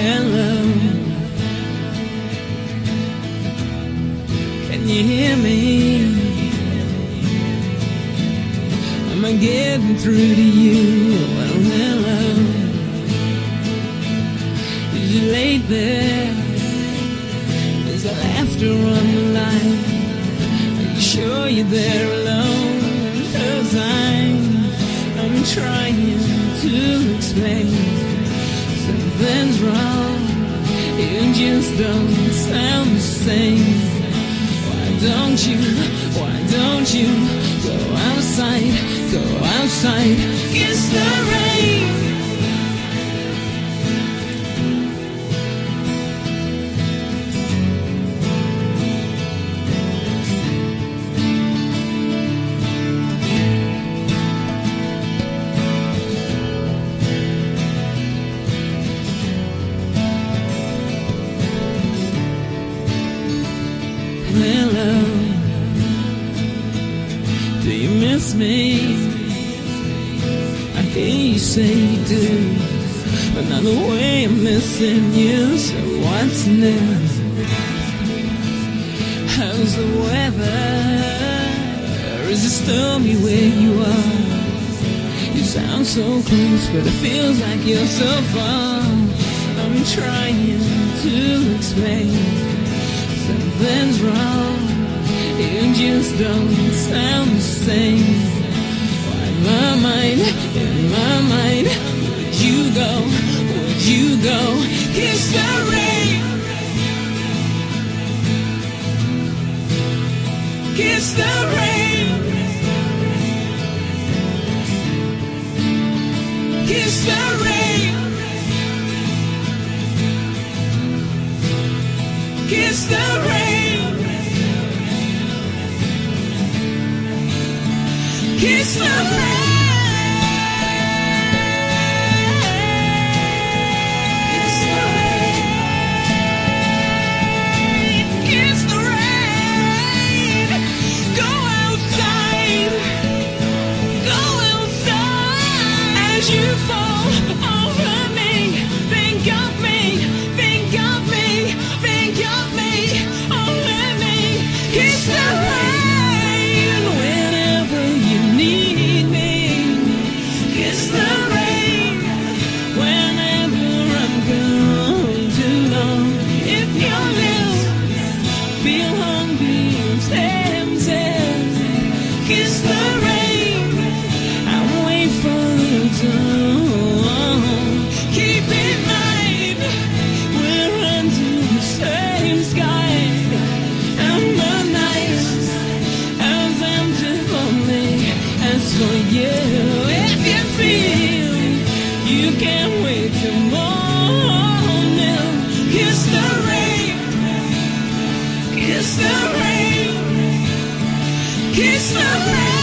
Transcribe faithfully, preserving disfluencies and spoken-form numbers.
hello. Can you hear me? Am I getting through to you? Well, hello. Is you laid there? Is there laughter on the line? Are you sure you're there alone? 'Cause I'm, I'm trying to explain something's wrong. You just don't sound the same. Why don't you, why don't you go outside, go outside, kiss the rain. Hello, do you miss me? I hear you say you do, but not the way I'm missing you. So what's new? How's the weather? Is it stormy where you are? You sound so close, but it feels like you're so far. I'm trying to explain something's wrong. You just don't sound the same. Why in my mind, in my mind, would you go, would you go, kiss the rain, kiss the rain, kiss the rain, kiss the rain, kiss the rain. For you, if you feel you can't wait till morning, kiss the rain, kiss the rain, kiss the rain.